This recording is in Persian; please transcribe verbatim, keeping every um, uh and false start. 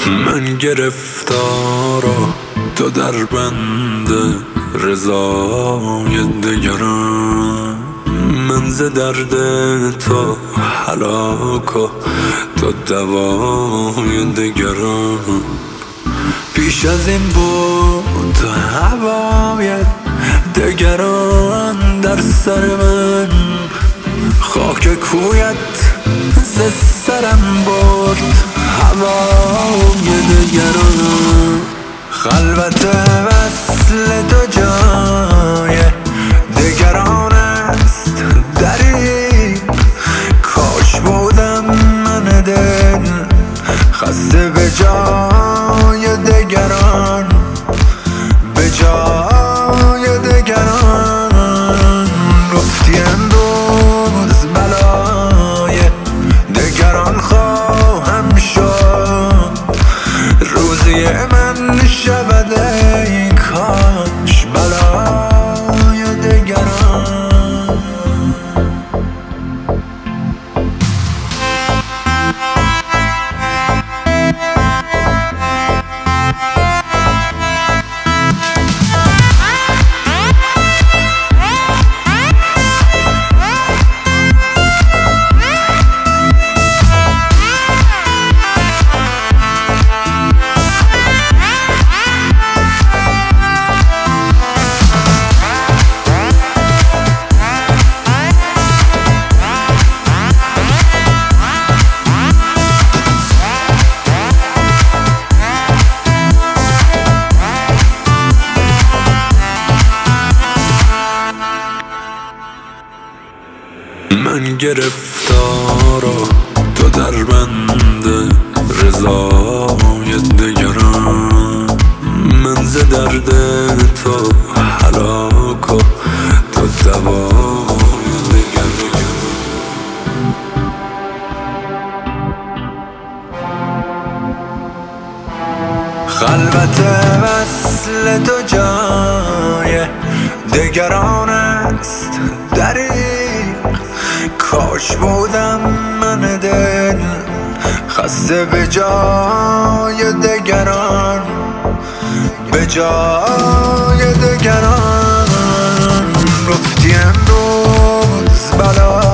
من گرفتارا تو در بند رضای دگرم، من ز درد تو هلاک و تو دوای دگرم. پیش از این بود هوای دگران در سر من، خاک کویت ز سرم برد هوای دگران. خلوت وصل تو جای دگران است دریغ، کاش بودم من دل خسته به جای دگران، به جای دگران. گفتی امروز بلای دگران خواهم شد، روزی من شود ای کاش بلای دگران. من گرفتارا تو در بند رضای دگرم، من ز درد تو هلاک و تو دوای دگرم. خلوت وصل تو جای دگران است دریغ، کاش بودم من دل خسته به جای دگران، به جای دگران. گفتی امروز بلا